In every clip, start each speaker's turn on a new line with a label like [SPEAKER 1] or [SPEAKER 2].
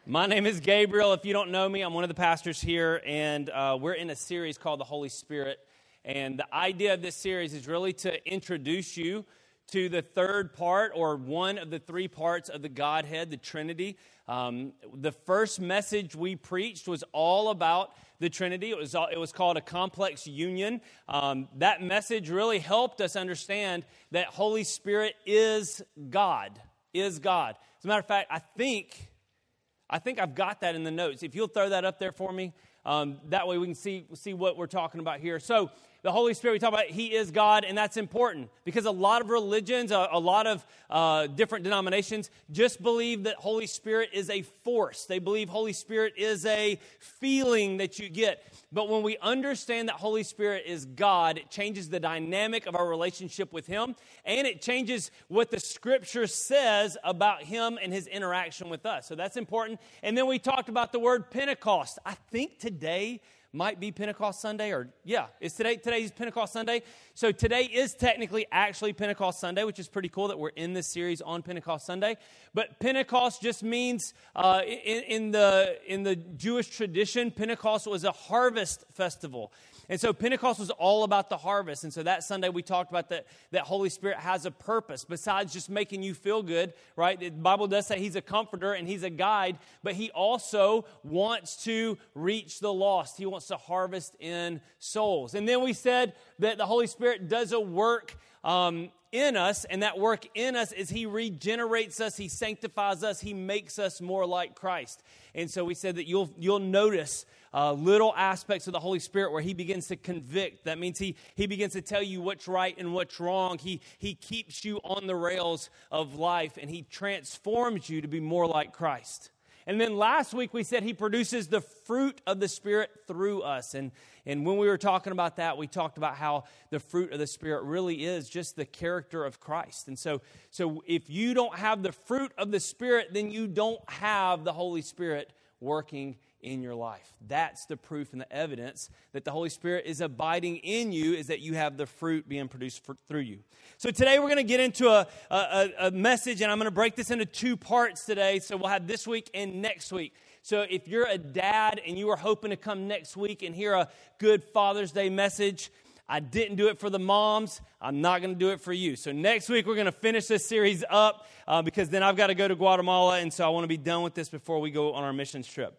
[SPEAKER 1] My name is Gabriel. If you don't know me, I'm one of the pastors here, and we're in a series called The Holy Spirit. And the idea of this series is really to introduce you to the third part, or one of the three parts of the Godhead, the Trinity. The first message we preached was all about the Trinity. It was called A Complex Union. That message really helped us understand that Holy Spirit is God, As a matter of fact, I think I've got that in the notes. If you'll throw that up there for me, that way we can see what we're talking about here. So the Holy Spirit, we talk about, He is God, and that's important because a lot of religions, a lot of different denominations just believe that Holy Spirit is a force. They believe Holy Spirit is a feeling that you get. But when we understand that Holy Spirit is God, it changes the dynamic of our relationship with Him, and it changes what the Scripture says about Him and His interaction with us. So that's important. And then we talked about the word Pentecost. I think today might be Pentecost Sunday, today's Pentecost Sunday. So today is technically actually Pentecost Sunday, which is pretty cool that we're in this series on Pentecost Sunday. But Pentecost just means, in the Jewish tradition, Pentecost was a harvest festival. And so Pentecost was all about the harvest. And so that Sunday we talked about that Holy Spirit has a purpose besides just making you feel good, right? The Bible does say He's a comforter and He's a guide, but He also wants to reach the lost. He wants to harvest in souls. And then we said that the Holy Spirit does a work in us, and that work in us is He regenerates us, He sanctifies us, He makes us more like Christ. And so we said that you'll notice little aspects of the Holy Spirit where He begins to convict. That means He begins to tell you what's right and what's wrong. He keeps you on the rails of life, and He transforms you to be more like Christ. And then last week we said He produces the fruit of the Spirit through us. And when we were talking about that, we talked about how the fruit of the Spirit really is just the character of Christ. And so if you don't have the fruit of the Spirit, then you don't have the Holy Spirit working in your life. That's the proof and the evidence that the Holy Spirit is abiding in you, is that you have the fruit being produced through you. So today we're going to get into a message, and I'm going to break this into two parts today. So we'll have this week and next week. So if you're a dad and you are hoping to come next week and hear a good Father's Day message, I didn't do it for the moms. I'm not going to do it for you. So next week we're going to finish this series up because then I've got to go to Guatemala, and so I want to be done with this before we go on our missions trip.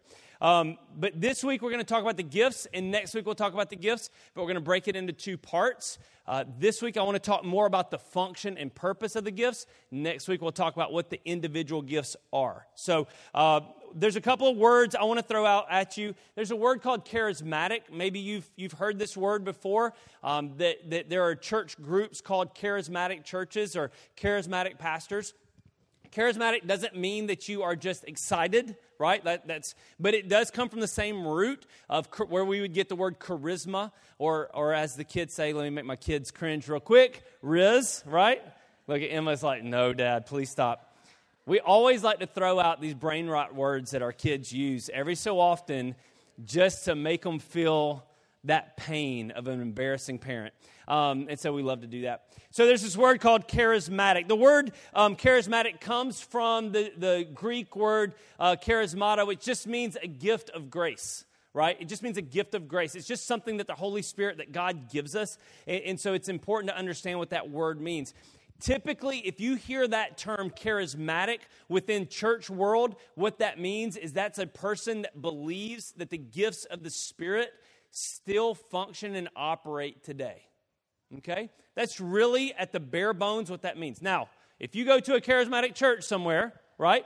[SPEAKER 1] But this week we're going to talk about the gifts, and next week we'll talk about the gifts, but we're going to break it into two parts. This week I want to talk more about the function and purpose of the gifts. Next week we'll talk about what the individual gifts are. So there's a couple of words I want to throw out at you. There's a word called charismatic. Maybe you've heard this word before, that there are church groups called charismatic churches or charismatic pastors. Charismatic doesn't mean that you are just excited, right? But it does come from the same root of where we would get the word charisma, or as the kids say, let me make my kids cringe real quick, riz, right? Look at Emma's like, no, Dad, please stop. We always like to throw out these brain rot words that our kids use every so often just to make them feel that pain of an embarrassing parent. And so we love to do that. So there's this word called charismatic. The word charismatic comes from the Greek word charismata, which just means a gift of grace, right? It just means a gift of grace. It's just something that the Holy Spirit, that God gives us. And so it's important to understand what that word means. Typically, if you hear that term charismatic within church world, what that means is that's a person that believes that the gifts of the Spirit still function and operate today. Okay? That's really at the bare bones what that means. Now, if you go to a charismatic church somewhere, right,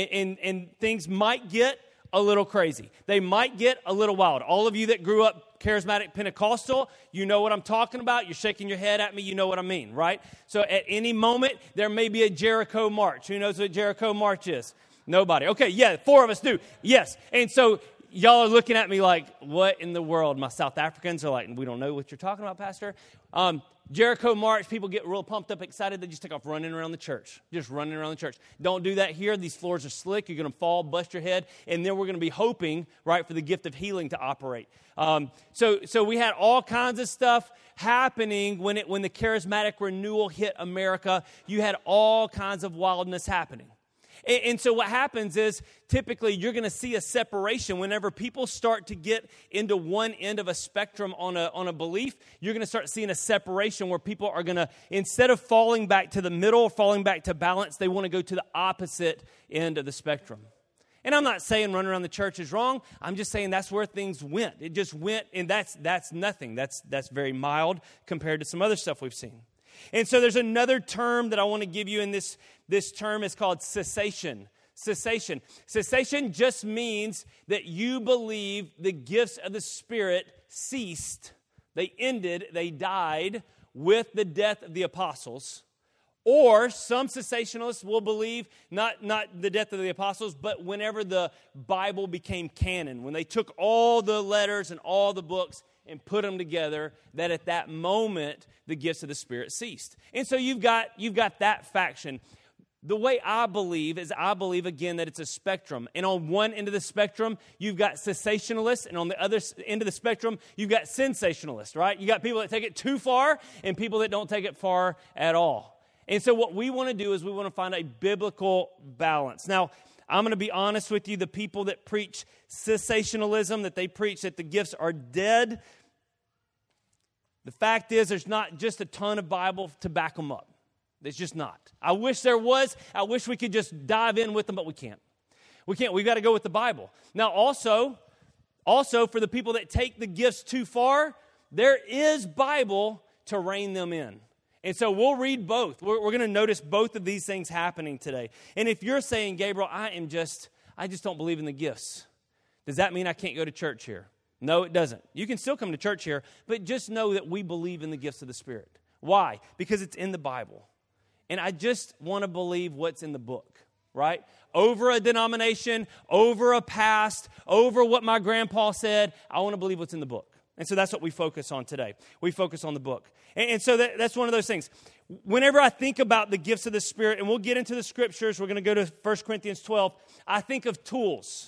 [SPEAKER 1] and things might get a little crazy. They might get a little wild. All of you that grew up charismatic Pentecostal, you know what I'm talking about. You're shaking your head at me. You know what I mean, right? So at any moment, there may be a Jericho march. Who knows what Jericho march is? Nobody. Okay, yeah, 4 of us do. Yes. And so y'all are looking at me like, what in the world? My South Africans are like, we don't know what you're talking about, Pastor. Jericho March, people get real pumped up, excited. They just take off running around the church. Just running around the church. Don't do that here. These floors are slick. You're going to fall, bust your head. And then we're going to be hoping, right, for the gift of healing to operate. So we had all kinds of stuff happening when the charismatic renewal hit America. You had all kinds of wildness happening. And so what happens is typically you're going to see a separation whenever people start to get into one end of a spectrum on a belief. You're going to start seeing a separation where people are going to, instead of falling back to the middle, falling back to balance, they want to go to the opposite end of the spectrum. And I'm not saying running around the church is wrong. I'm just saying that's where things went. It just went, and that's nothing. That's very mild compared to some other stuff we've seen. And so there's another term that I want to give you in this term is called cessation. Cessation. Cessation just means that you believe the gifts of the Spirit ceased. They ended, they died with the death of the apostles. Or some cessationalists will believe not the death of the apostles, but whenever the Bible became canon, when they took all the letters and all the books and put them together, that at that moment the gifts of the Spirit ceased. And so you've got that faction. The way I believe is again that it's a spectrum. And on one end of the spectrum, you've got cessationalists, and on the other end of the spectrum, you've got sensationalists, right? You got people that take it too far and people that don't take it far at all. And so what we want to do is we want to find a biblical balance. Now, I'm going to be honest with you, the people that preach cessationalism, that they preach that the gifts are dead, the fact is there's not just a ton of Bible to back them up. There's just not. I wish there was. I wish we could just dive in with them, but we can't. We can't. We've got to go with the Bible. Now, also for the people that take the gifts too far, there is Bible to rein them in. And so we'll read both. We're going to notice both of these things happening today. And if you're saying, Gabriel, I just don't believe in the gifts, does that mean I can't go to church here? No, it doesn't. You can still come to church here, but just know that we believe in the gifts of the Spirit. Why? Because it's in the Bible. And I just want to believe what's in the book, right? Over a denomination, over a past, over what my grandpa said, I want to believe what's in the book. And so that's what we focus on today. We focus on the book. And so that's one of those things. Whenever I think about the gifts of the Spirit, and we'll get into the scriptures, we're going to go to 1 Corinthians 12, I think of tools.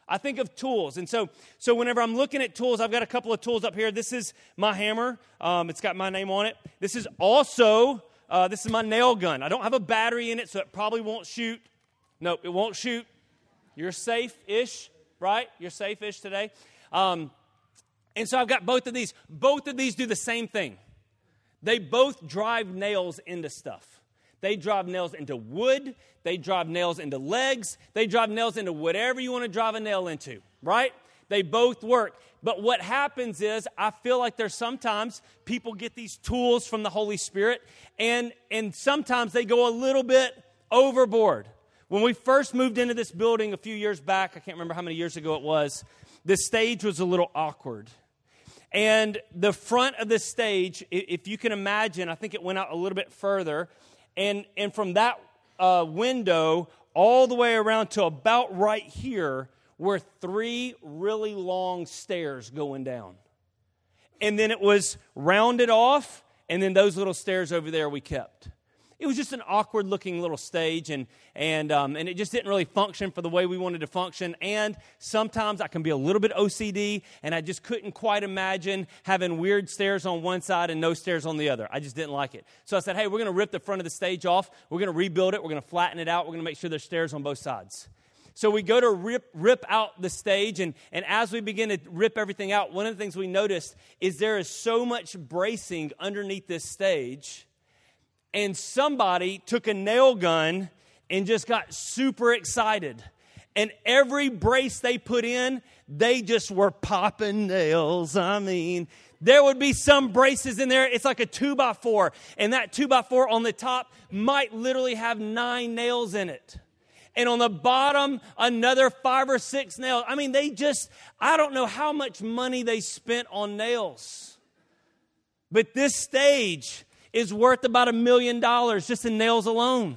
[SPEAKER 1] And so whenever I'm looking at tools, I've got a couple of tools up here. This is my hammer. It's got my name on it. This is also, this is my nail gun. I don't have a battery in it, so it probably won't shoot. Nope, it won't shoot. You're safe-ish, right? You're safe-ish today. And so I've got both of these. Both of these do the same thing. They both drive nails into stuff. They drive nails into wood. They drive nails into legs. They drive nails into whatever you want to drive a nail into, right? They both work. But what happens is I feel like there's sometimes people get these tools from the Holy Spirit, and sometimes they go a little bit overboard. When we first moved into this building a few years back, I can't remember how many years ago it was, the stage was a little awkward. And the front of the stage, if you can imagine, I think it went out a little bit further. And from that window all the way around to about right here were 3 really long stairs going down. And then it was rounded off, and then those little stairs over there we kept. It was just an awkward-looking little stage, and it just didn't really function for the way we wanted to function. And sometimes I can be a little bit OCD, and I just couldn't quite imagine having weird stairs on one side and no stairs on the other. I just didn't like it. So I said, hey, we're going to rip the front of the stage off. We're going to rebuild it. We're going to flatten it out. We're going to make sure there's stairs on both sides. So we go to rip out the stage, and as we begin to rip everything out, one of the things we noticed is there is so much bracing underneath this stage. And somebody took a nail gun and just got super excited. And every brace they put in, they just were popping nails. I mean, there would be some braces in there. It's like a 2x4. And that 2x4 on the top might literally have 9 nails in it. And on the bottom, another 5 or 6 nails. I mean, I don't know how much money they spent on nails. But this stage is worth about $1 million just in nails alone.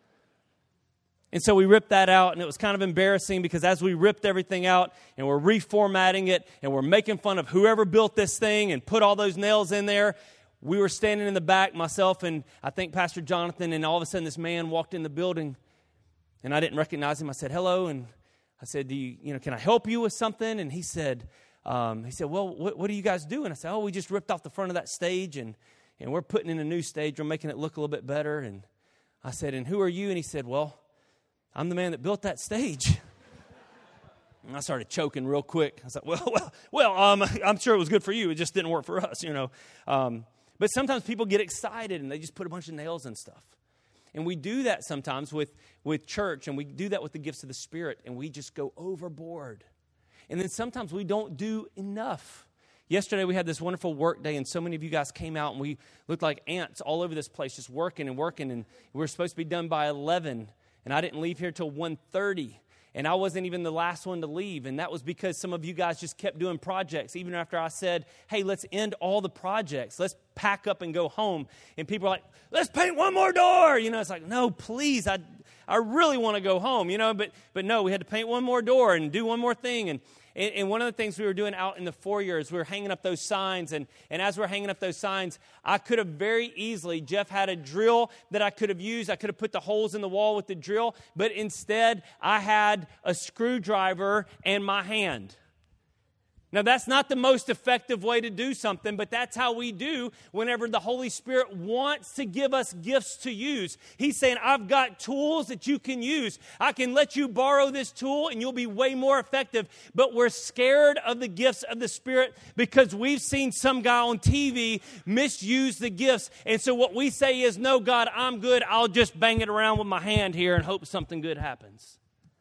[SPEAKER 1] And so we ripped that out, and it was kind of embarrassing because as we ripped everything out and we're reformatting it and we're making fun of whoever built this thing and put all those nails in there, we were standing in the back, myself and I think Pastor Jonathan, and all of a sudden this man walked in the building, and I didn't recognize him. I said, hello, and I said, can I help you with something? And he said, well, what do you guys do? And I said, we just ripped off the front of that stage, and we're putting in a new stage. We're making it look a little bit better. And I said, and who are you? And he said, well, I'm the man that built that stage. And I started choking real quick. I was like, I'm sure it was good for you. It just didn't work for us, you know. But sometimes people get excited and they just put a bunch of nails and stuff. And we do that sometimes with church, and we do that with the gifts of the Spirit, and we just go overboard. And then sometimes we don't do enough. Yesterday we had this wonderful work day, and so many of you guys came out, and we looked like ants all over this place just working, and we were supposed to be done by 11, and I didn't leave here till 1:30. And I wasn't even the last one to leave. And that was because some of you guys just kept doing projects. Even after I said, hey, let's end all the projects. Let's pack up and go home. And people are like, let's paint one more door. You know, it's like, no, please, I really want to go home. You know, but no, we had to paint one more door and do one more thing. And one of the things we were doing out in the foyer is we were hanging up those signs. And as we're hanging up those signs, I could have very easily, Jeff had a drill that I could have used. I could have put the holes in the wall with the drill. But instead, I had a screwdriver and my hand. Now, that's not the most effective way to do something, but that's how we do whenever the Holy Spirit wants to give us gifts to use. He's saying, I've got tools that you can use. I can let you borrow this tool and you'll be way more effective. But we're scared of the gifts of the Spirit because we've seen some guy on TV misuse the gifts. And so what we say is, no, God, I'm good. I'll just bang it around with my hand here and hope something good happens.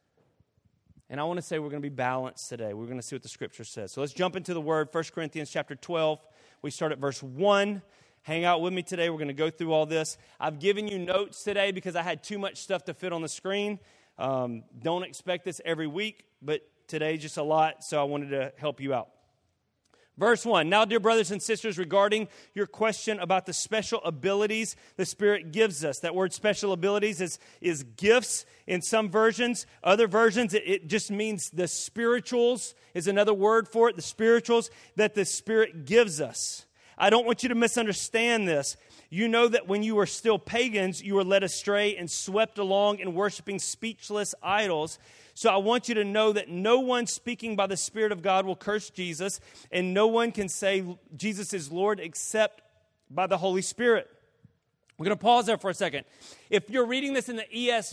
[SPEAKER 1] And I want to say we're going to be balanced today. We're going to see what the Scripture says. So let's jump into the Word. 1 Corinthians chapter 12. We start at verse 1. Hang out with me today. We're going to go through all this. I've given you notes today because I had too much stuff to fit on the screen. Don't expect this every week, but today just a lot, so I wanted to help you out. Verse 1, now, dear brothers and sisters, regarding your question about the special abilities the Spirit gives us. That word special abilities is gifts in some versions. Other versions, it just means the spirituals is another word for it, the spirituals that the Spirit gives us. I don't want you to misunderstand this. You know that when you were still pagans, you were led astray and swept along in worshiping speechless idols. So I want you to know that no one speaking by the Spirit of God will curse Jesus, and no one can say Jesus is Lord except by the Holy Spirit. We're going to pause there for a second. If you're reading this in the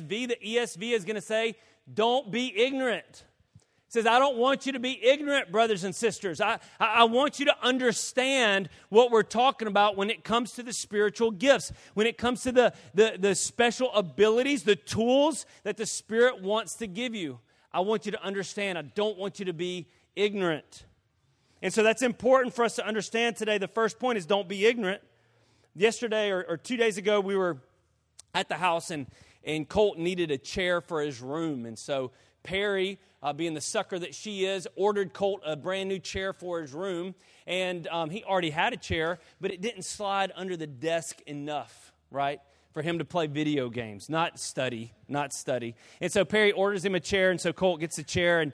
[SPEAKER 1] ESV is going to say, don't be ignorant. It says, I don't want you to be ignorant, brothers and sisters. I want you to understand what we're talking about when it comes to the spiritual gifts, when it comes to the special abilities, the tools that the Spirit wants to give you. I want you to understand. I don't want you to be ignorant. And so that's important for us to understand today. The first point is don't be ignorant. Yesterday or 2 days ago, we were at the house and Colt needed a chair for his room. And so Perry, being the sucker that she is, ordered Colt a brand new chair for his room. And he already had a chair, but it didn't slide under the desk enough, right, for him to play video games, not study. And so Perry orders him a chair, and so Colt gets the chair,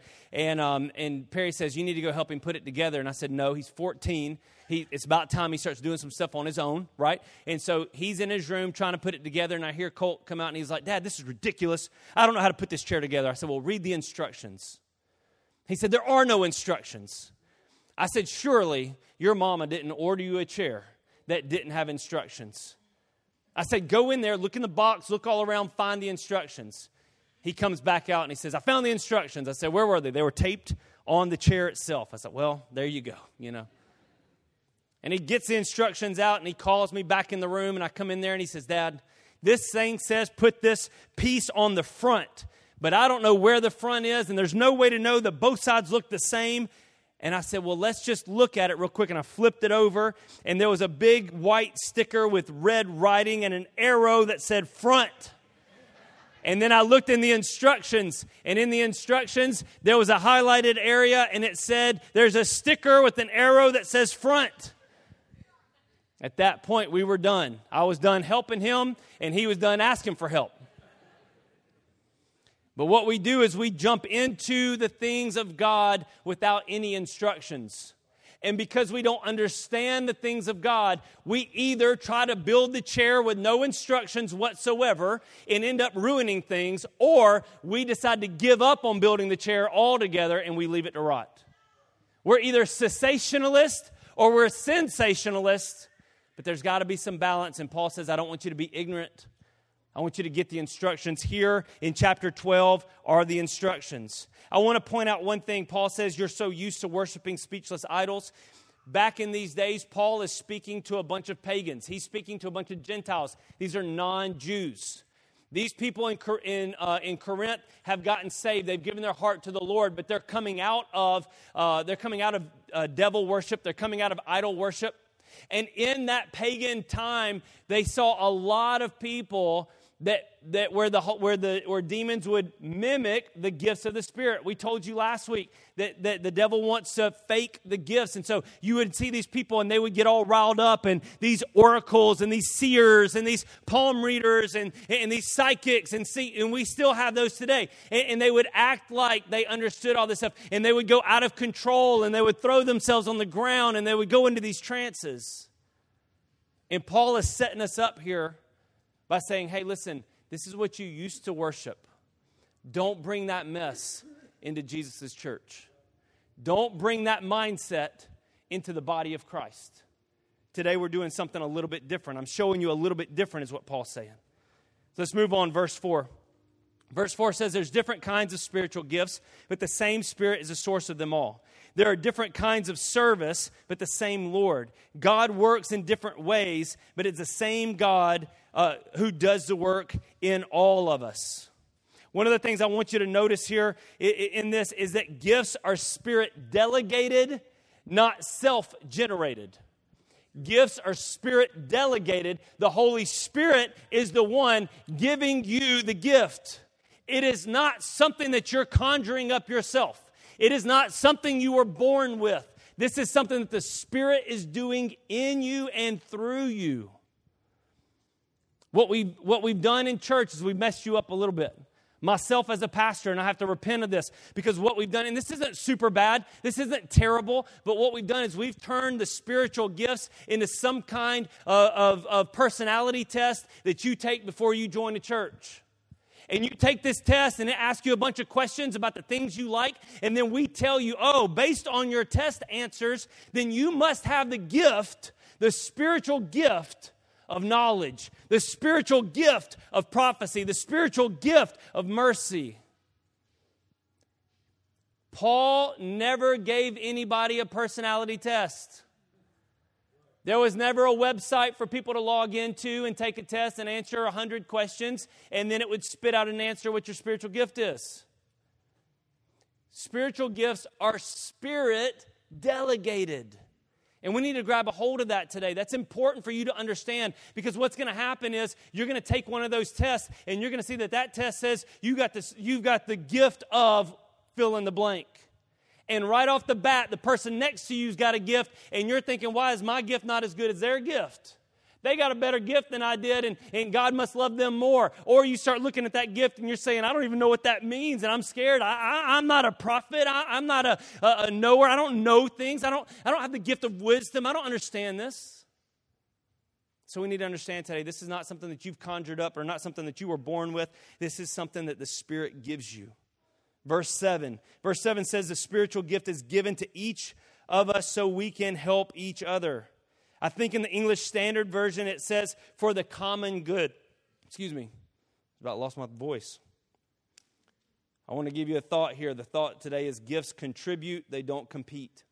[SPEAKER 1] and Perry says, you need to go help him put it together. And I said, no, he's 14. It's about time he starts doing some stuff on his own, right? And so he's in his room trying to put it together, and I hear Colt come out, and he's like, Dad, this is ridiculous. I don't know how to put this chair together. I said, well, read the instructions. He said, there are no instructions. I said, surely your mama didn't order you a chair that didn't have instructions. I said, go in there, look in the box, look all around, find the instructions. He comes back out, and he says, I found the instructions. I said, where were they? They were taped on the chair itself. I said, well, there you go, you know. And he gets the instructions out, and he calls me back in the room, and I come in there, and he says, Dad, this thing says put this piece on the front, but I don't know where the front is, and there's no way to know that both sides look the same. And I said, well, let's just look at it real quick. And I flipped it over, and there was a big white sticker with red writing and an arrow that said front. And then I looked in the instructions, and in the instructions, there was a highlighted area, and it said there's a sticker with an arrow that says front. At that point, we were done. I was done helping him, and he was done asking for help. But what we do is we jump into the things of God without any instructions. And because we don't understand the things of God, we either try to build the chair with no instructions whatsoever and end up ruining things, or we decide to give up on building the chair altogether and we leave it to rot. We're either cessationalists or we're sensationalists, but there's got to be some balance. And Paul says, I don't want you to be ignorant. I want you to get the instructions here in chapter 12 are the instructions. I want to point out one thing. Paul says you're so used to worshiping speechless idols. Back in these days, Paul is speaking to a bunch of pagans. He's speaking to a bunch of Gentiles. These are non-Jews. These people in Corinth have gotten saved. They've given their heart to the Lord, but they're coming out of devil worship. They're coming out of idol worship. And in that pagan time, they saw a lot of people where demons would mimic the gifts of the Spirit. We told you last week that the devil wants to fake the gifts. And so you would see these people and they would get all riled up, and these oracles and these seers and these palm readers and these psychics, and we still have those today. And they would act like they understood all this stuff, and they would go out of control, and they would throw themselves on the ground, and they would go into these trances. And Paul is setting us up here by saying, hey, listen, this is what you used to worship. Don't bring that mess into Jesus' church. Don't bring that mindset into the body of Christ. Today we're doing something a little bit different. I'm showing you a little bit different is what Paul's saying. So let's move on, verse 4. Verse 4 says there's different kinds of spiritual gifts, but the same Spirit is the source of them all. There are different kinds of service, but the same Lord. God works in different ways, but it's the same God who does the work in all of us. One of the things I want you to notice here in this is that gifts are Spirit delegated, not self-generated. Gifts are Spirit delegated. The Holy Spirit is the one giving you the gift. It is not something that you're conjuring up yourself. It is not something you were born with. This is something that the Spirit is doing in you and through you. What we've done in church is we've messed you up a little bit. Myself as a pastor, and I have to repent of this, because what we've done, and this isn't super bad, this isn't terrible, but what we've done is we've turned the spiritual gifts into some kind of personality test that you take before you join a church. And you take this test and it asks you a bunch of questions about the things you like. And then we tell you, based on your test answers, then you must have the gift, the spiritual gift of knowledge, the spiritual gift of prophecy, the spiritual gift of mercy. Paul never gave anybody a personality test. There was never a website for people to log into and take a test and answer 100 questions, and then it would spit out an answer what your spiritual gift is. Spiritual gifts are Spirit delegated. And we need to grab a hold of that today. That's important for you to understand, because what's going to happen is you're going to take one of those tests and you're going to see that test says you've got the gift of fill in the blank. And right off the bat, the person next to you's got a gift, and you're thinking, why is my gift not as good as their gift? They got a better gift than I did, and God must love them more. Or you start looking at that gift, and you're saying, I don't even know what that means, and I'm scared. I'm not a prophet. I'm not a knower. I don't know things. I don't have the gift of wisdom. I don't understand this. So we need to understand today, this is not something that you've conjured up or not something that you were born with. This is something that the Spirit gives you. Verse 7 says the spiritual gift is given to each of us so we can help each other. I think in the English Standard Version it says for the common good. Excuse me, about lost my voice. I want to give you a thought here. The thought today is gifts contribute, they don't compete.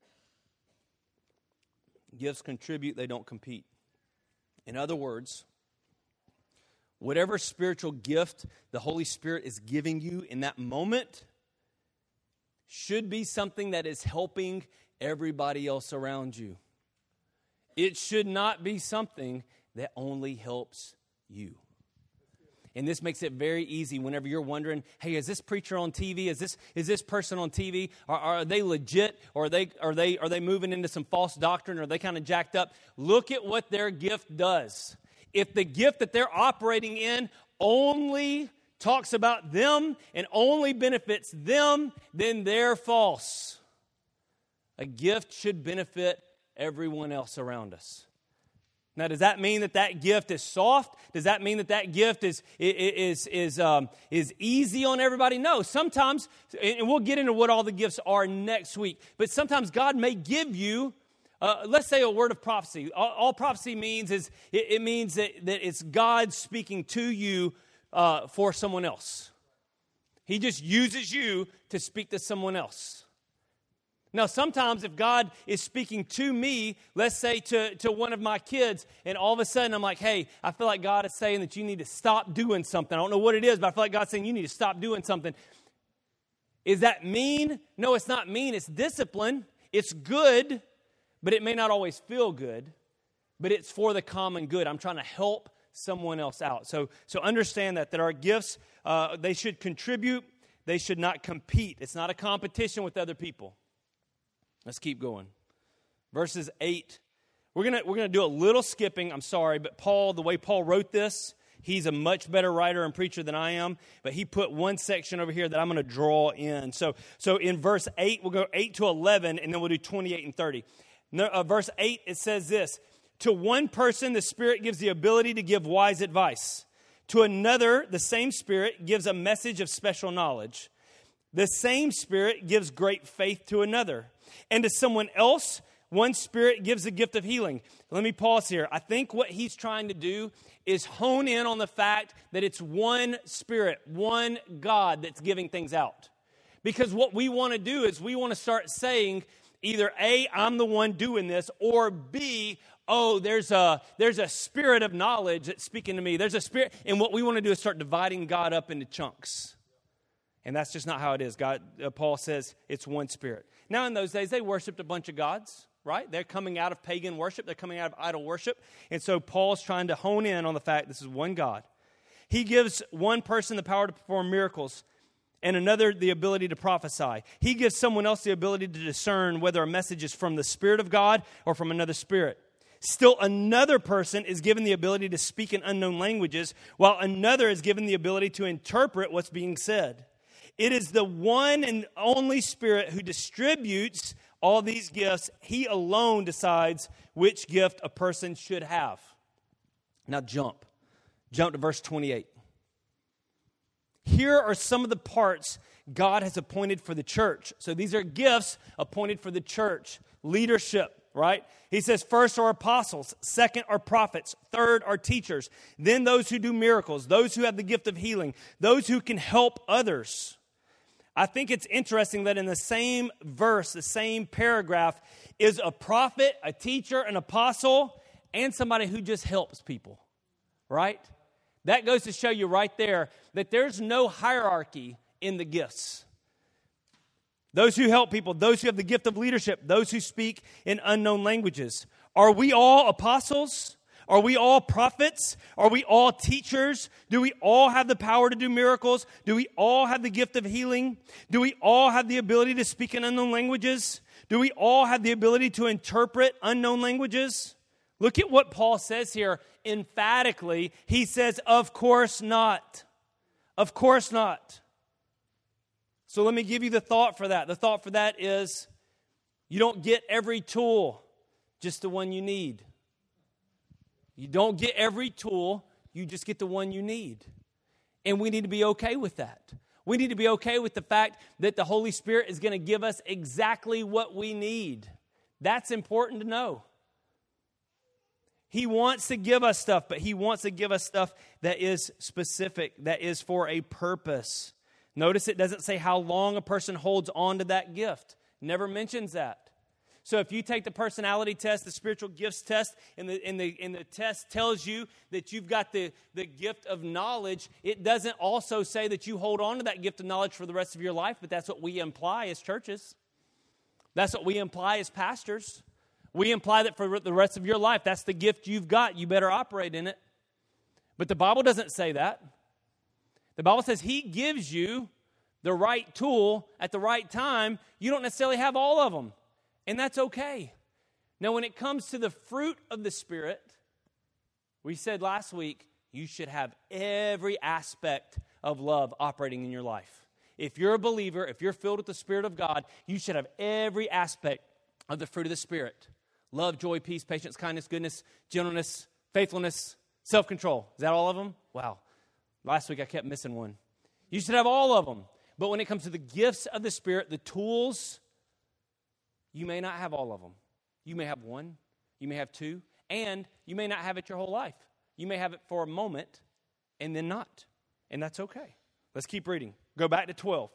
[SPEAKER 1] Gifts contribute, they don't compete. In other words, whatever spiritual gift the Holy Spirit is giving you in that moment should be something that is helping everybody else around you. It should not be something that only helps you. And this makes it very easy whenever you're wondering, hey, is this preacher on TV? Is this person on TV? Are they legit? Or are they moving into some false doctrine? Or are they kind of jacked up? Look at what their gift does. If the gift that they're operating in only talks about them and only benefits them, then they're false. A gift should benefit everyone else around us. Now, does that mean that gift is soft? Does that mean that gift is easy on everybody? No. Sometimes, and we'll get into what all the gifts are next week, but sometimes God may give you Let's say a word of prophecy. All prophecy means is it means that it's God speaking to you for someone else. He just uses you to speak to someone else. Now, sometimes if God is speaking to me, let's say to one of my kids, and all of a sudden I'm like, hey, I feel like God is saying that you need to stop doing something. I don't know what it is, but I feel like God's saying you need to stop doing something. Is that mean? No, it's not mean. It's discipline. It's good, but it may not always feel good, but it's for the common good. I'm trying to help someone else out. So understand that our gifts, they should contribute. They should not compete. It's not a competition with other people. Let's keep going. Verses 8. We're gonna do a little skipping. I'm sorry, but Paul, the way Paul wrote this, he's a much better writer and preacher than I am. But he put one section over here that I'm going to draw in. So in verse 8, we'll go 8 to 11, and then we'll do 28 and 30. Verse 8, it says this: to one person, the Spirit gives the ability to give wise advice. To another, the same Spirit gives a message of special knowledge. The same Spirit gives great faith to another. And to someone else, one Spirit gives the gift of healing. Let me pause here. I think what he's trying to do is hone in on the fact that it's one Spirit, one God that's giving things out. Because what we want to do is we want to start saying either A, I'm the one doing this, or B, oh, there's a spirit of knowledge that's speaking to me. There's a spirit, and what we want to do is start dividing God up into chunks. And that's just not how it is. Paul says it's one Spirit. Now, in those days, they worshipped a bunch of gods, right? They're coming out of pagan worship. They're coming out of idol worship. And so Paul's trying to hone in on the fact this is one God. He gives one person the power to perform miracles and another the ability to prophesy. He gives someone else the ability to discern whether a message is from the Spirit of God or from another spirit. Still another person is given the ability to speak in unknown languages, while another is given the ability to interpret what's being said. It is the one and only Spirit who distributes all these gifts. He alone decides which gift a person should have. Now jump to verse 28. Here are some of the parts God has appointed for the church. So these are gifts appointed for the church. Leadership, right? He says first are apostles, second are prophets, third are teachers, then those who do miracles, those who have the gift of healing, those who can help others. I think it's interesting that in the same verse, the same paragraph, is a prophet, a teacher, an apostle, and somebody who just helps people, right? That goes to show you right there that there's no hierarchy in the gifts. Those who help people, those who have the gift of leadership, those who speak in unknown languages. Are we all apostles? Are we all prophets? Are we all teachers? Do we all have the power to do miracles? Do we all have the gift of healing? Do we all have the ability to speak in unknown languages? Do we all have the ability to interpret unknown languages? Look at what Paul says here emphatically. He says, of course not. Of course not. So let me give you the thought for that. The thought for that is you don't get every tool, just the one you need. You don't get every tool, you just get the one you need. And we need to be okay with that. We need to be okay with the fact that the Holy Spirit is going to give us exactly what we need. That's important to know. He wants to give us stuff, but He wants to give us stuff that is specific, that is for a purpose. Notice it doesn't say how long a person holds on to that gift. Never mentions that. So if you take the personality test, the spiritual gifts test, and the test tells you that you've got the gift of knowledge, it doesn't also say that you hold on to that gift of knowledge for the rest of your life, but that's what we imply as churches. That's what we imply as pastors. We imply that for the rest of your life, that's the gift you've got. You better operate in it. But the Bible doesn't say that. The Bible says He gives you the right tool at the right time. You don't necessarily have all of them. And that's okay. Now, when it comes to the fruit of the Spirit, we said last week, you should have every aspect of love operating in your life. If you're a believer, if you're filled with the Spirit of God, you should have every aspect of the fruit of the Spirit. Love, joy, peace, patience, kindness, goodness, gentleness, faithfulness, self-control. Is that all of them? Wow. Last week I kept missing one. You should have all of them. But when it comes to the gifts of the Spirit, the tools, you may not have all of them. You may have one, you may have two, and you may not have it your whole life. You may have it for a moment and then not, and that's okay. Let's keep reading. Go back to 12.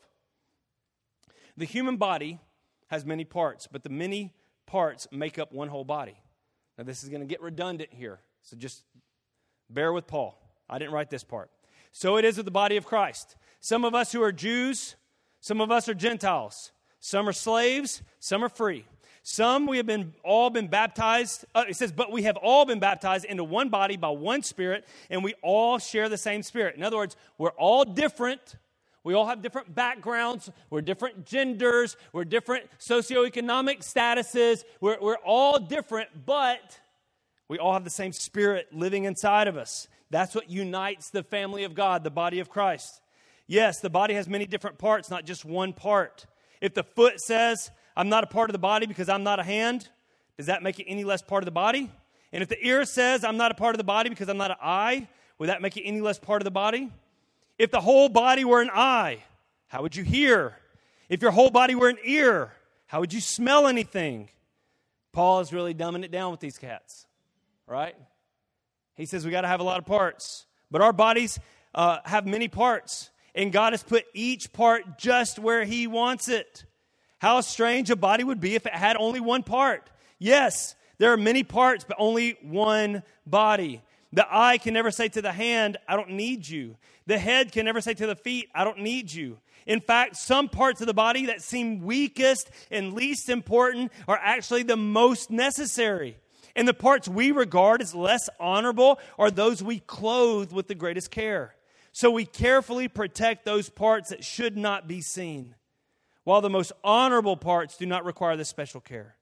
[SPEAKER 1] The human body has many parts, but the many parts make up one whole body. Now, this is going to get redundant here, so just bear with Paul. I didn't write this part. So it is with the body of Christ. Some of us who are Jews, some of us are Gentiles. Some are slaves, some are free. Some we have all been baptized. It says, but we have all been baptized into one body by one Spirit, and we all share the same Spirit. In other words, we're all different. We all have different backgrounds. We're different genders. We're different socioeconomic statuses. We're all different, but we all have the same Spirit living inside of us. That's what unites the family of God, the body of Christ. Yes, the body has many different parts, not just one part. If the foot says, I'm not a part of the body because I'm not a hand, does that make it any less part of the body? And if the ear says, I'm not a part of the body because I'm not an eye, would that make it any less part of the body? If the whole body were an eye, how would you hear? If your whole body were an ear, how would you smell anything? Paul is really dumbing it down with these cats, right? He says we got to have a lot of parts. But our bodies have many parts, and God has put each part just where He wants it. How strange a body would be if it had only one part. Yes, there are many parts, but only one body. The eye can never say to the hand, I don't need you. The head can never say to the feet, I don't need you. In fact, some parts of the body that seem weakest and least important are actually the most necessary. And the parts we regard as less honorable are those we clothe with the greatest care. So we carefully protect those parts that should not be seen, while the most honorable parts do not require this special care.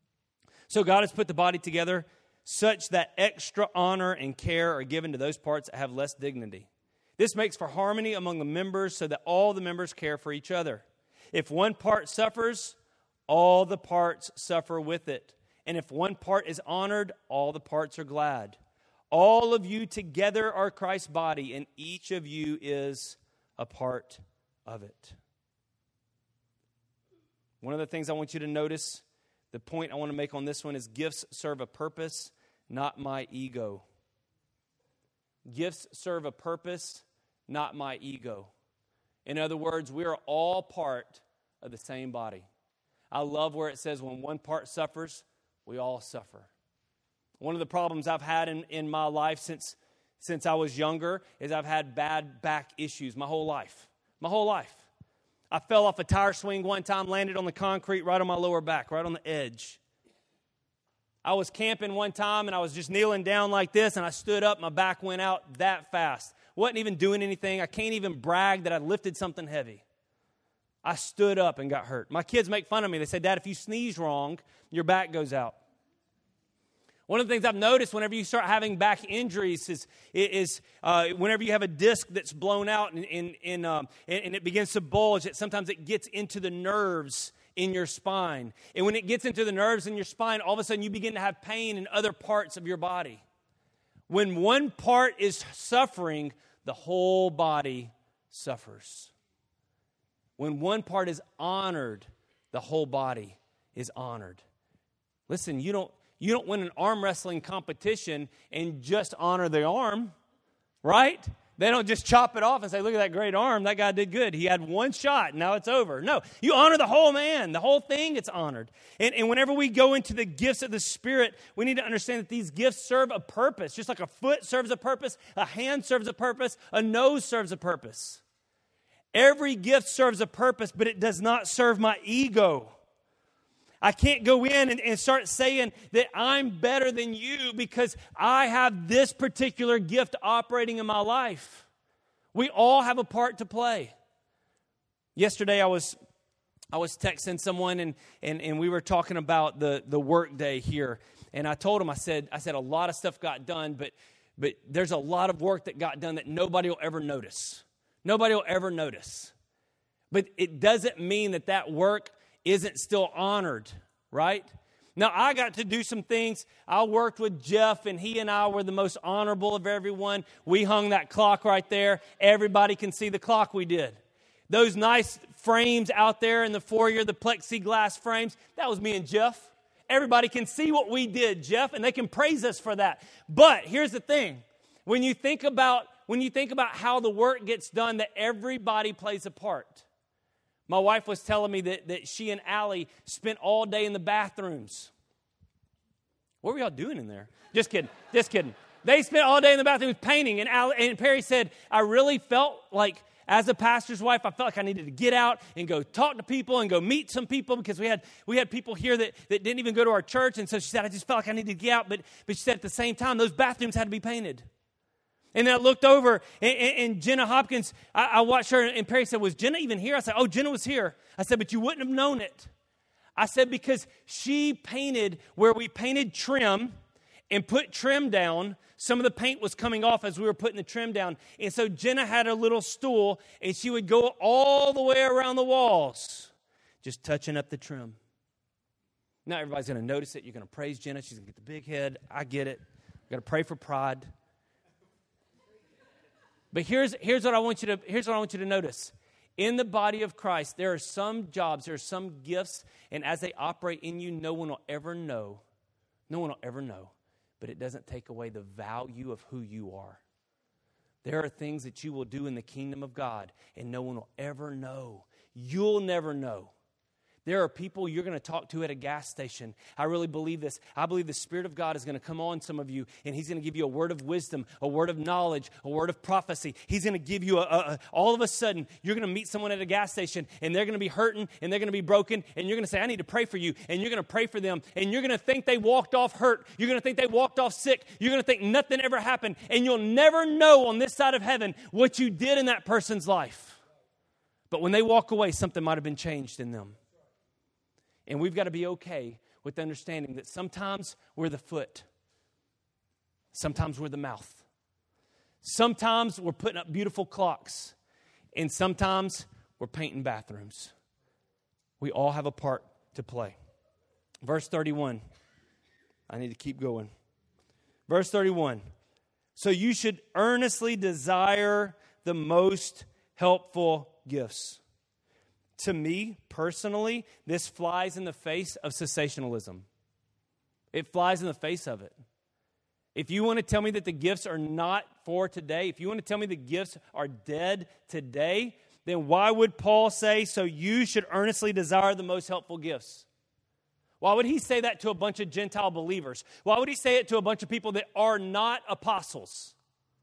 [SPEAKER 1] So God has put the body together such that extra honor and care are given to those parts that have less dignity. This makes for harmony among the members so that all the members care for each other. If one part suffers, all the parts suffer with it. And if one part is honored, all the parts are glad. All of you together are Christ's body, and each of you is a part of it. One of the things I want you to notice, the point I want to make on this one is gifts serve a purpose, not my ego. Gifts serve a purpose, not my ego. In other words, we are all part of the same body. I love where it says when one part suffers, we all suffer. One of the problems I've had in my life since I was younger is I've had bad back issues my whole life. My whole life. I fell off a tire swing one time, landed on the concrete right on my lower back, right on the edge. I was camping one time and I was just kneeling down like this and I stood up, my back went out that fast. Wasn't even doing anything. I can't even brag that I lifted something heavy. I stood up and got hurt. My kids make fun of me. They say, Dad, if you sneeze wrong, your back goes out. One of the things I've noticed whenever you start having back injuries is whenever you have a disc that's blown out and it begins to bulge, sometimes it gets into the nerves in your spine. And when it gets into the nerves in your spine, all of a sudden you begin to have pain in other parts of your body. When one part is suffering, the whole body suffers. When one part is honored, the whole body is honored. Listen, you don't win an arm wrestling competition and just honor the arm, right? They don't just chop it off and say, look at that great arm. That guy did good. He had one shot. Now it's over. No, you honor the whole man. The whole thing gets honored. And whenever we go into the gifts of the Spirit, we need to understand that these gifts serve a purpose. Just like a foot serves a purpose, a hand serves a purpose, a nose serves a purpose. Every gift serves a purpose, but it does not serve my ego. I can't go in and start saying that I'm better than you because I have this particular gift operating in my life. We all have a part to play. Yesterday I was texting someone and we were talking about the work day here. And I told him, I said a lot of stuff got done, but there's a lot of work that got done that nobody will ever notice. Nobody will ever notice. But it doesn't mean that work isn't still honored, right? Now, I got to do some things. I worked with Jeff, and he and I were the most honorable of everyone. We hung that clock right there. Everybody can see the clock we did. Those nice frames out there in the foyer, the plexiglass frames, that was me and Jeff. everybody can see what we did, Jeff, and they can praise us for that. But here's the thing. When you think about how the work gets done, that everybody plays a part. My wife was telling me that she and Allie spent all day in the bathrooms. What were y'all doing in there? Just kidding. They spent all day in the bathrooms painting, and Perry said, I really felt like, as a pastor's wife, I felt like I needed to get out and go talk to people and go meet some people, because we had people here that didn't even go to our church. And so she said, I just felt like I needed to get out. But she said at the same time, those bathrooms had to be painted. And then I looked over, and Jenna Hopkins, I watched her, and Perry said, was Jenna even here? I said, oh, Jenna was here. I said, but you wouldn't have known it. I said, because she painted where we painted trim and put trim down. Some of the paint was coming off as we were putting the trim down. And so Jenna had a little stool, and she would go all the way around the walls, just touching up the trim. Now everybody's going to notice it. You're going to praise Jenna. She's going to get the big head. I get it. Got to pray for pride. But here's what I want you to notice. In the body of Christ, there are some jobs, there are some gifts, and as they operate in you, no one will ever know. No one will ever know. But it doesn't take away the value of who you are. There are things that you will do in the kingdom of God, and no one will ever know. You'll never know. There are people you're going to talk to at a gas station. I really believe this. I believe the Spirit of God is going to come on some of you, and He's going to give you a word of wisdom, a word of knowledge, a word of prophecy. He's going to give you all of a sudden, you're going to meet someone at a gas station, and they're going to be hurting, and they're going to be broken, and you're going to say, I need to pray for you, and you're going to pray for them, and you're going to think they walked off hurt. You're going to think they walked off sick. You're going to think nothing ever happened, and you'll never know on this side of heaven what you did in that person's life. But when they walk away, something might have been changed in them. And we've got to be okay with understanding that sometimes we're the foot. Sometimes we're the mouth. Sometimes we're putting up beautiful clocks. And sometimes we're painting bathrooms. We all have a part to play. Verse 31. I need to keep going. Verse 31. So you should earnestly desire the most helpful gifts. To me, personally, this flies in the face of cessationalism. It flies in the face of it. If you want to tell me that the gifts are not for today, if you want to tell me the gifts are dead today, then why would Paul say, so you should earnestly desire the most helpful gifts? Why would he say that to a bunch of Gentile believers? Why would he say it to a bunch of people that are not apostles?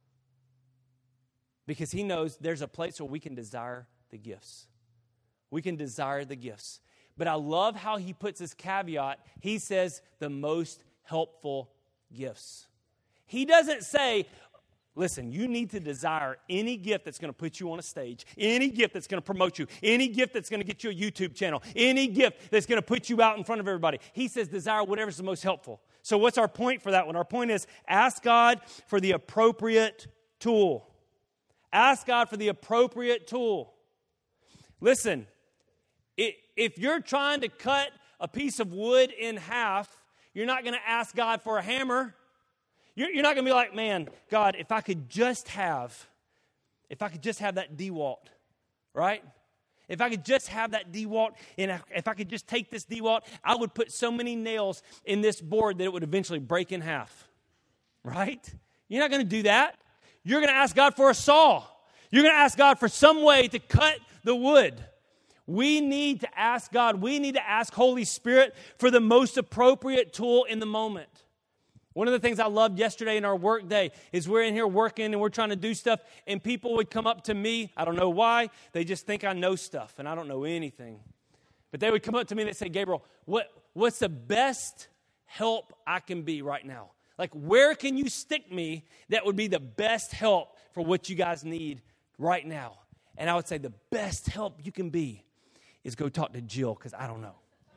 [SPEAKER 1] Because he knows there's a place where we can desire the gifts. We can desire the gifts. But I love how he puts his caveat. He says the most helpful gifts. He doesn't say, listen, you need to desire any gift that's going to put you on a stage, any gift that's going to promote you, any gift that's going to get you a YouTube channel, any gift that's going to put you out in front of everybody. He says desire whatever's the most helpful. So what's our point for that one? Our point is ask God for the appropriate tool. Ask God for the appropriate tool. Listen. If you're trying to cut a piece of wood in half, you're not going to ask God for a hammer. You're not going to be like, man, God, if I could just have that DeWalt, right? If I could just have that DeWalt, and if I could just take this DeWalt, I would put so many nails in this board that it would eventually break in half, right? You're not going to do that. You're going to ask God for a saw. You're going to ask God for some way to cut the wood. We need to ask God, we need to ask Holy Spirit for the most appropriate tool in the moment. One of the things I loved yesterday in our work day is we're in here working and we're trying to do stuff, and people would come up to me. I don't know why. They just think I know stuff, and I don't know anything. But they would come up to me and they'd say, Gabriel, what's the best help I can be right now? Like, where can you stick me that would be the best help for what you guys need right now? And I would say the best help you can be is go talk to Jill, because I don't know.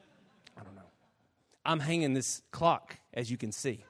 [SPEAKER 1] I'm hanging this clock, as you can see.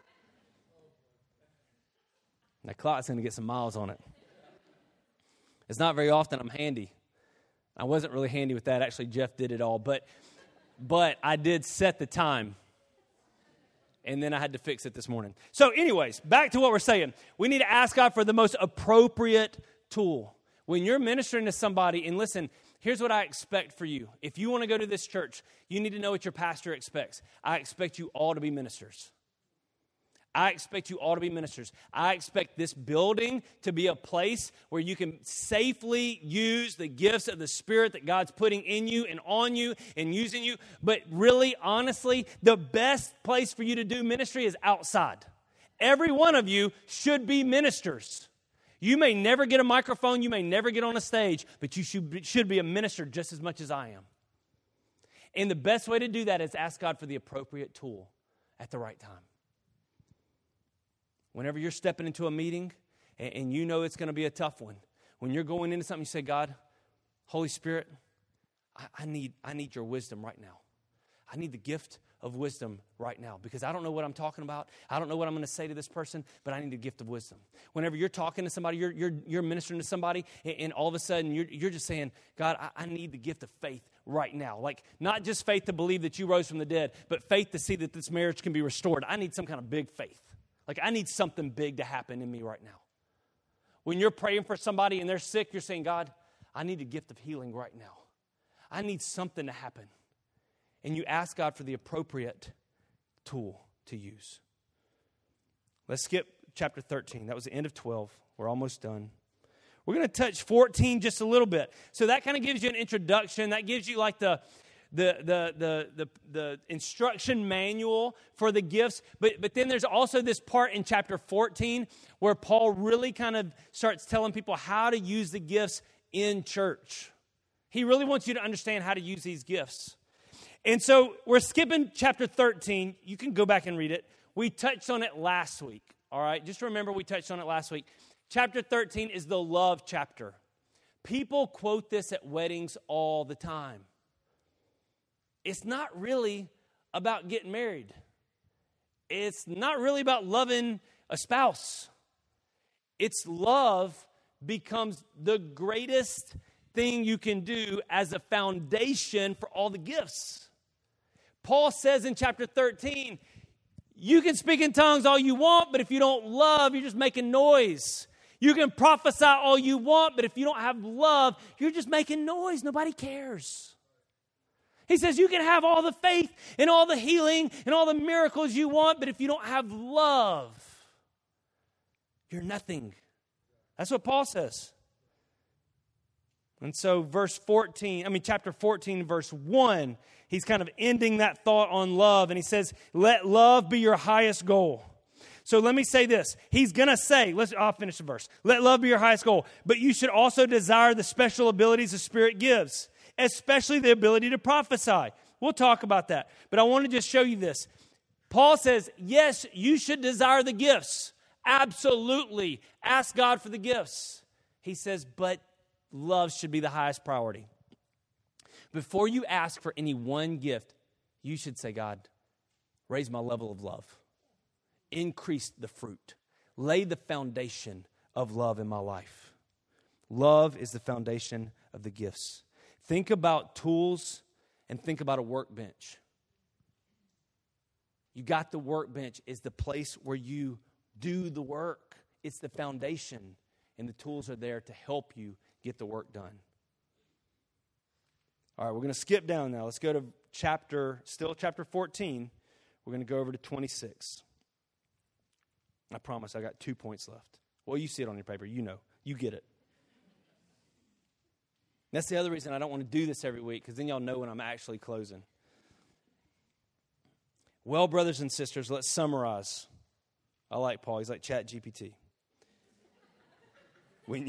[SPEAKER 1] That clock's going to get some miles on it. It's not very often I'm handy. I wasn't really handy with that. Actually, Jeff did it all. But I did set the time. And then I had to fix it this morning. So anyways, back to what we're saying. We need to ask God for the most appropriate tool. When you're ministering to somebody, and listen, Here's what I expect for you. If you want to go to this church, you need to know what your pastor expects. I expect you all to be ministers. I expect you all to be ministers. I expect this building to be a place where you can safely use the gifts of the Spirit that God's putting in you and on you and using you. But really, honestly, the best place for you to do ministry is outside. Every one of you should be ministers. You may never get a microphone, you may never get on a stage, but you should be a minister just as much as I am. And the best way to do that is ask God for the appropriate tool at the right time. Whenever you're stepping into a meeting and you know it's going to be a tough one, when you're going into something, you say, God, Holy Spirit, I need your wisdom right now. I need the gift of wisdom right now because I don't know what I'm talking about. I don't know what I'm going to say to this person, but I need the gift of wisdom. Whenever you're talking to somebody, you're ministering to somebody, and all of a sudden you're just saying, God, I need the gift of faith right now. Like not just faith to believe that you rose from the dead, but faith to see that this marriage can be restored. I need some kind of big faith. Like, I need something big to happen in me right now. When you're praying for somebody and they're sick, you're saying, God, I need a gift of healing right now. I need something to happen. And you ask God for the appropriate tool to use. Let's skip chapter 13. That was the end of 12. We're almost done. We're going to touch 14 just a little bit. So that kind of gives you an introduction. That gives you like the instruction manual for the gifts. But then there's also this part in chapter 14 where Paul really kind of starts telling people how to use the gifts in church. He really wants you to understand how to use these gifts. And so we're skipping chapter 13. You can go back and read it. We touched on it last week. All right, just remember we touched on it last week. Chapter 13 is the love chapter. People quote this at weddings all the time. It's not really about getting married. It's not really about loving a spouse. It's love becomes the greatest thing you can do as a foundation for all the gifts. Paul says in chapter 13, you can speak in tongues all you want, but if you don't love, you're just making noise. You can prophesy all you want, but if you don't have love, you're just making noise. Nobody cares. He says you can have all the faith and all the healing and all the miracles you want, but if you don't have love, you're nothing. That's what Paul says. And so chapter 14, verse 1, he's kind of ending that thought on love, and he says, let love be your highest goal. So let me say this. He's going to say, I'll finish the verse. Let love be your highest goal, but you should also desire the special abilities the Spirit gives, especially the ability to prophesy. We'll talk about that. But I want to just show you this. Paul says, yes, you should desire the gifts. Absolutely. Ask God for the gifts. He says, but love should be the highest priority. Before you ask for any one gift, you should say, God, raise my level of love. Increase the fruit. Lay the foundation of love in my life. Love is the foundation of the gifts. Think about tools and think about a workbench. You got the workbench is the place where you do the work. It's the foundation, and the tools are there to help you get the work done. All right, we're going to skip down now. Let's go to chapter 14. We're going to go over to 26. I promise I got 2 points left. Well, you see it on your paper. You know. You get it. That's the other reason I don't want to do this every week, because then y'all know when I'm actually closing. Well, brothers and sisters, let's summarize. I like Paul. He's like ChatGPT. When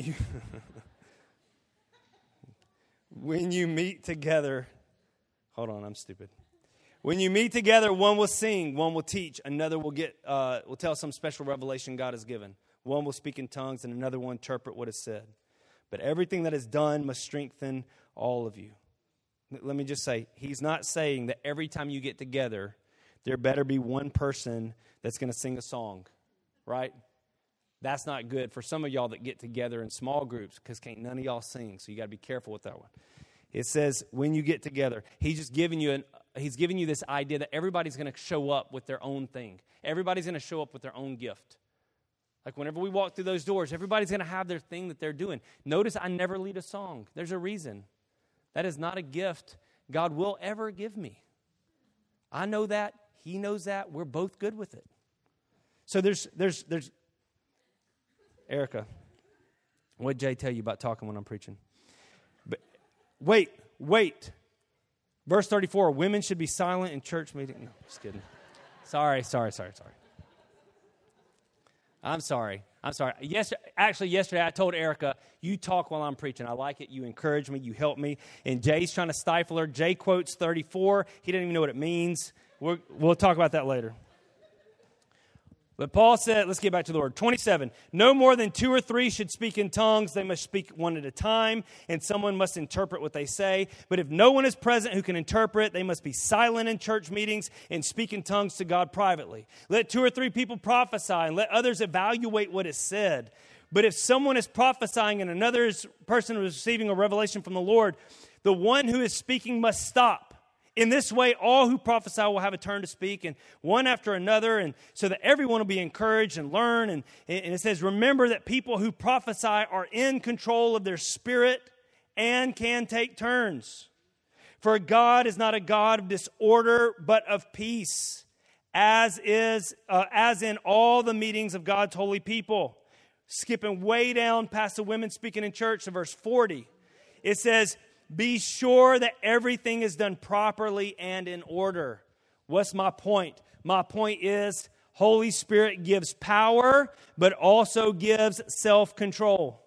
[SPEAKER 1] you meet together, hold on, I'm stupid. When you meet together, one will sing, one will teach, another will tell some special revelation God has given. One will speak in tongues, and another will interpret what is said. But everything that is done must strengthen all of you. Let me just say, he's not saying that every time you get together, there better be one person that's going to sing a song, right? That's not good for some of y'all that get together in small groups, because can't none of y'all sing, so you got to be careful with that one. It says when you get together, he's just giving you this idea that everybody's going to show up with their own thing. Everybody's going to show up with their own gift. Like whenever we walk through those doors, everybody's going to have their thing that they're doing. Notice I never lead a song. There's a reason. That is not a gift God will ever give me. I know that. He knows that. We're both good with it. So there's Erica, what did Jay tell you about talking when I'm preaching? But wait. Verse 34, women should be silent in church meeting. No, just kidding. Sorry. I'm sorry. Yesterday I told Erica, you talk while I'm preaching. I like it. You encourage me. You help me. And Jay's trying to stifle her. Jay quotes 34. He doesn't even know what it means. We'll talk about that later. But Paul said, let's get back to the word. 27, no more than 2 or 3 should speak in tongues. They must speak one at a time, and someone must interpret what they say. But if no one is present who can interpret, they must be silent in church meetings and speak in tongues to God privately. Let 2 or 3 people prophesy, and let others evaluate what is said. But if someone is prophesying and another person is receiving a revelation from the Lord, the one who is speaking must stop. In this way, all who prophesy will have a turn to speak, and one after another, and so that everyone will be encouraged and learn. And it says, remember that people who prophesy are in control of their spirit and can take turns. For God is not a God of disorder, but of peace, as in all the meetings of God's holy people. Skipping way down past the women speaking in church to verse 40, it says, be sure that everything is done properly and in order. What's my point? My point is Holy Spirit gives power, but also gives self-control.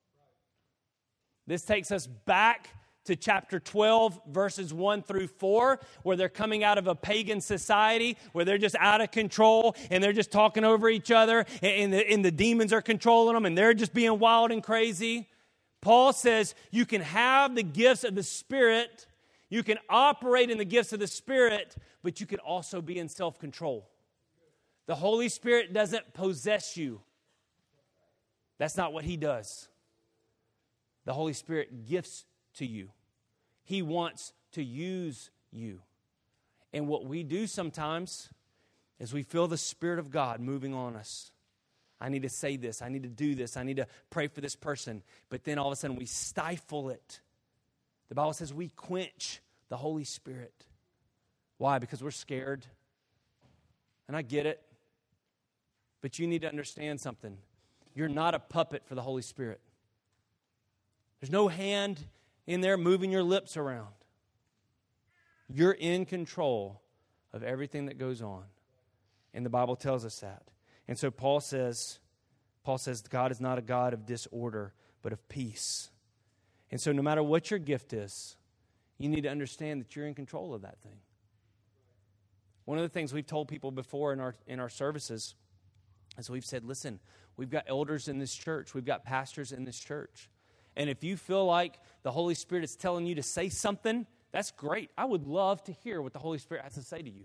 [SPEAKER 1] This takes us back to chapter 12, verses 1 through 4, where they're coming out of a pagan society, where they're just out of control, and they're just talking over each other, and the demons are controlling them, and they're just being wild and crazy. Paul says you can have the gifts of the Spirit, you can operate in the gifts of the Spirit, but you can also be in self-control. The Holy Spirit doesn't possess you. That's not what He does. The Holy Spirit gifts to you. He wants to use you. And what we do sometimes is we feel the Spirit of God moving on us. I need to say this. I need to do this. I need to pray for this person. But then all of a sudden we stifle it. The Bible says we quench the Holy Spirit. Why? Because we're scared. And I get it. But you need to understand something. You're not a puppet for the Holy Spirit. There's no hand in there moving your lips around. You're in control of everything that goes on. And the Bible tells us that. And so Paul says God is not a God of disorder, but of peace. And so no matter what your gift is, you need to understand that you're in control of that thing. One of the things we've told people before in our services is we've said, listen, we've got elders in this church. We've got pastors in this church. And if you feel like the Holy Spirit is telling you to say something, that's great. I would love to hear what the Holy Spirit has to say to you.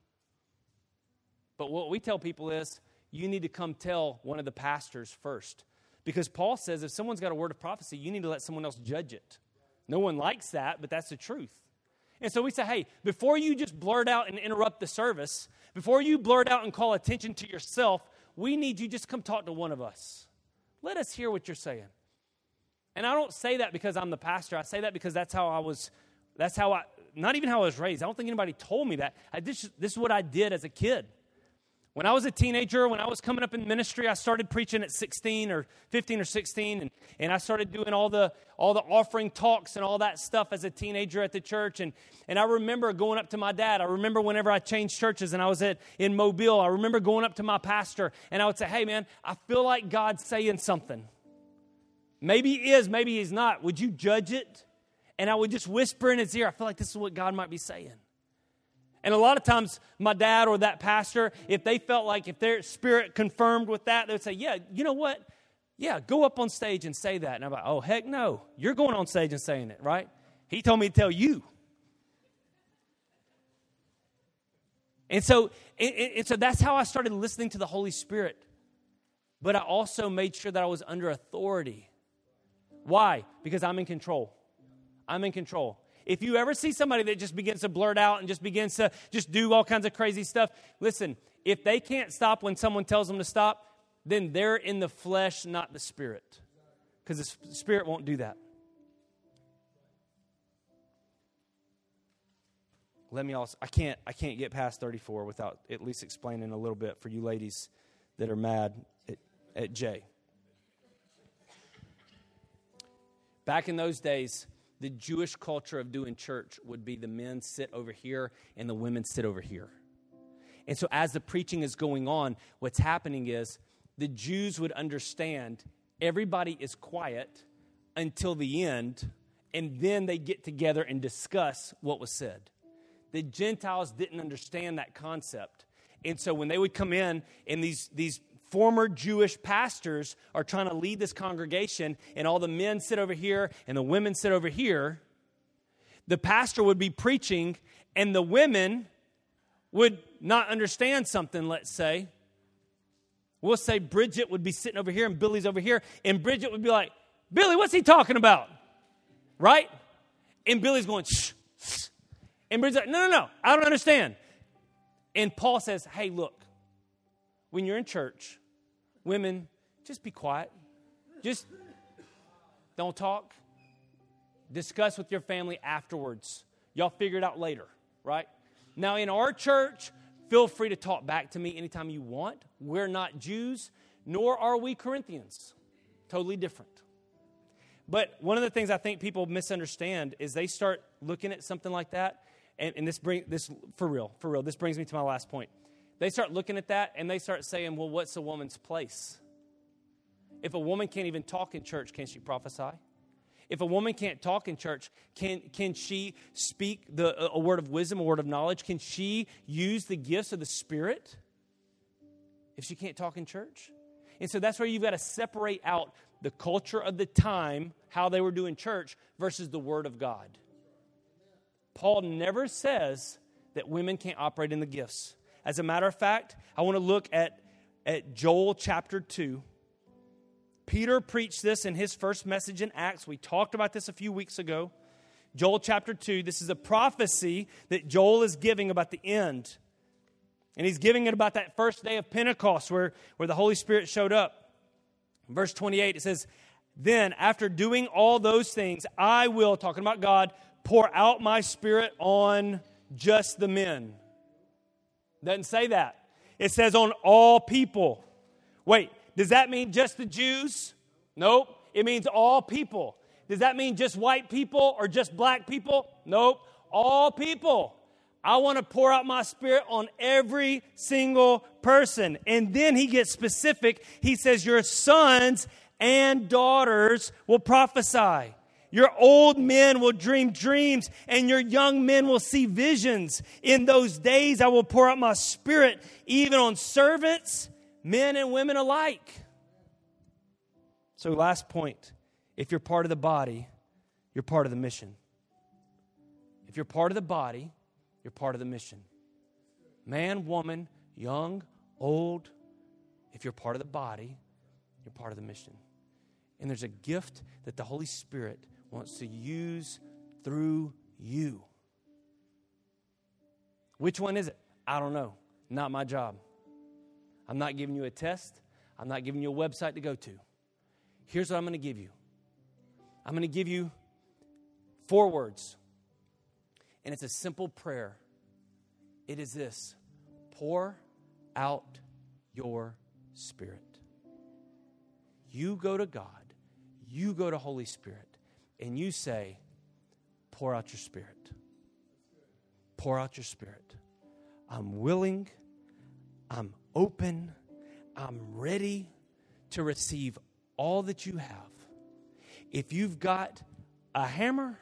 [SPEAKER 1] But what we tell people is, you need to come tell one of the pastors first. Because Paul says if someone's got a word of prophecy, you need to let someone else judge it. No one likes that, but that's the truth. And so we say, hey, before you just blurt out and interrupt the service, before you blurt out and call attention to yourself, we need you just come talk to one of us. Let us hear what you're saying. And I don't say that because I'm the pastor. I say that because not even how I was raised. I don't think anybody told me that. This is what I did as a kid. When I was a teenager, when I was coming up in ministry, I started preaching at 16 or 15 or 16, and I started doing all the offering talks and all that stuff as a teenager at the church. And I remember going up to my dad. I remember whenever I changed churches and I was in Mobile, I remember going up to my pastor, and I would say, hey, man, I feel like God's saying something. Maybe he is, maybe he's not. Would you judge it? And I would just whisper in his ear, I feel like this is what God might be saying. And a lot of times, my dad or that pastor, if they felt like if their spirit confirmed with that, they would say, yeah, you know what? Yeah, go up on stage and say that. And I'm like, oh, heck no. You're going on stage and saying it, right? He told me to tell you. And so that's how I started listening to the Holy Spirit. But I also made sure that I was under authority. Why? Because I'm in control. I'm in control. If you ever see somebody that just begins to blurt out and just begins to just do all kinds of crazy stuff, listen, if they can't stop when someone tells them to stop, then they're in the flesh, not the Spirit. Because the Spirit won't do that. I can't get past 34 without at least explaining a little bit for you ladies that are mad at Jay. Back in those days, the Jewish culture of doing church would be the men sit over here and the women sit over here. And so as the preaching is going on, what's happening is the Jews would understand everybody is quiet until the end, and then they get together and discuss what was said. The Gentiles didn't understand that concept. And so when they would come in and these former Jewish pastors are trying to lead this congregation, and all the men sit over here and the women sit over here, the pastor would be preaching and the women would not understand something, let's say. We'll say Bridget would be sitting over here and Billy's over here, and Bridget would be like, Billy, what's he talking about? Right? And Billy's going, shh, shh. And Bridget's like, no, I don't understand. And Paul says, hey, look, when you're in church, women, just be quiet. Just don't talk. Discuss with your family afterwards. Y'all figure it out later, right? Now, in our church, feel free to talk back to me anytime you want. We're not Jews, nor are we Corinthians. Totally different. But one of the things I think people misunderstand is they start looking at something like that, and this for real, this brings me to my last point. They start looking at that, and they start saying, well, what's a woman's place? If a woman can't even talk in church, can she prophesy? If a woman can't talk in church, can she speak a word of wisdom, a word of knowledge? Can she use the gifts of the Spirit if she can't talk in church? And so that's where you've got to separate out the culture of the time, how they were doing church, versus the Word of God. Paul never says that women can't operate in the gifts. As a matter of fact, I want to look at Joel chapter 2. Peter preached this in his first message in Acts. We talked about this a few weeks ago. Joel chapter 2, this is a prophecy that Joel is giving about the end. And he's giving it about that first day of Pentecost where the Holy Spirit showed up. Verse 28, it says, then after doing all those things, I will, talking about God, pour out my Spirit on just the men. Doesn't say that. It says on all people. Wait. Does that mean just the Jews? Nope. It means all people. Does that mean just white people or just black people? Nope. All people. I want to pour out my Spirit on every single person. And then he gets specific. He says, your sons and daughters will prophesy. Your old men will dream dreams, and your young men will see visions. In those days I will pour out my Spirit even on servants, men and women alike. So last point, if you're part of the body, you're part of the mission. If you're part of the body, you're part of the mission. Man, woman, young, old, if you're part of the body, you're part of the mission. And there's a gift that the Holy Spirit wants to use through you. Which one is it? I don't know. Not my job. I'm not giving you a test. I'm not giving you a website to go to. Here's what I'm going to give you. I'm going to give you 4 words. And it's a simple prayer. It is this: pour out your Spirit. You go to God, you go to Holy Spirit, and you say, pour out your Spirit. Pour out your Spirit. I'm willing, I'm open, I'm ready to receive all that you have. If you've got a hammer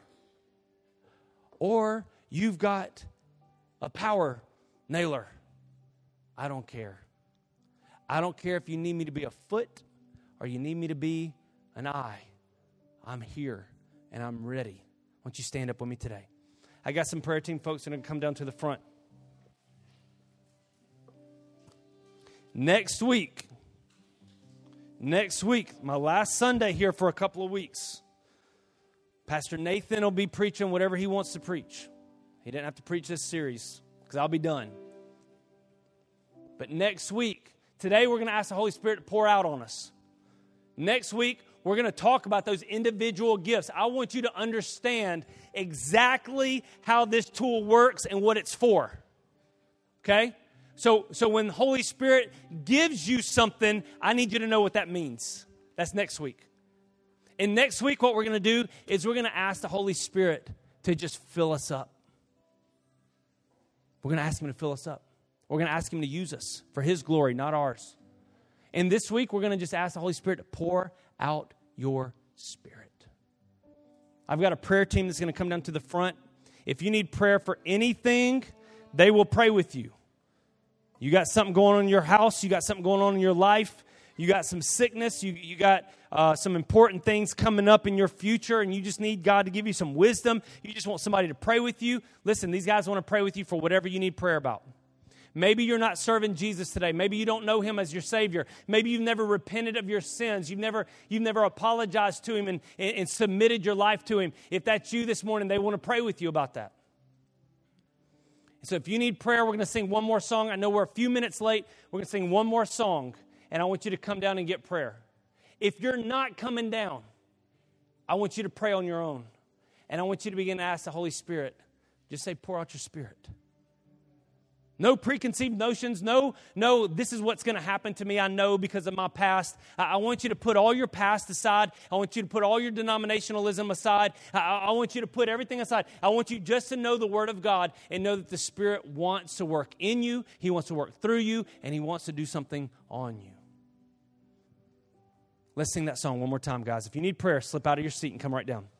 [SPEAKER 1] or you've got a power nailer, I don't care. I don't care if you need me to be a foot or you need me to be an eye. I'm here and I'm ready. Why don't you stand up with me today? I got some prayer team folks that are going to come down to the front. Next week, my last Sunday here for a couple of weeks, Pastor Nathan will be preaching whatever he wants to preach. He didn't have to preach this series because I'll be done. But next week, today we're going to ask the Holy Spirit to pour out on us. Next week, we're going to talk about those individual gifts. I want you to understand exactly how this tool works and what it's for. Okay? So when the Holy Spirit gives you something, I need you to know what that means. That's next week. And next week, what we're going to do is we're going to ask the Holy Spirit to just fill us up. We're going to ask Him to fill us up. We're going to ask Him to use us for His glory, not ours. And this week, we're going to just ask the Holy Spirit to pour out your Spirit. I've got a prayer team that's going to come down to the front. If you need prayer for anything, they will pray with you. You got something going on in your house. You got something going on in your life. You got some sickness. You got some important things coming up in your future, and you just need God to give you some wisdom. You just want somebody to pray with you. Listen, these guys want to pray with you for whatever you need prayer about. Maybe you're not serving Jesus today. Maybe you don't know Him as your Savior. Maybe you've never repented of your sins. You've never apologized to Him and submitted your life to Him. If that's you this morning, they want to pray with you about that. So if you need prayer, we're going to sing one more song. I know we're a few minutes late. We're going to sing one more song, and I want you to come down and get prayer. If you're not coming down, I want you to pray on your own. And I want you to begin to ask the Holy Spirit, just say, pour out your Spirit. No preconceived notions. No, this is what's going to happen to me. I know because of my past. I want you to put all your past aside. I want you to put all your denominationalism aside. I want you to put everything aside. I want you just to know the Word of God and know that the Spirit wants to work in you. He wants to work through you, and He wants to do something on you. Let's sing that song one more time, guys. If you need prayer, slip out of your seat and come right down.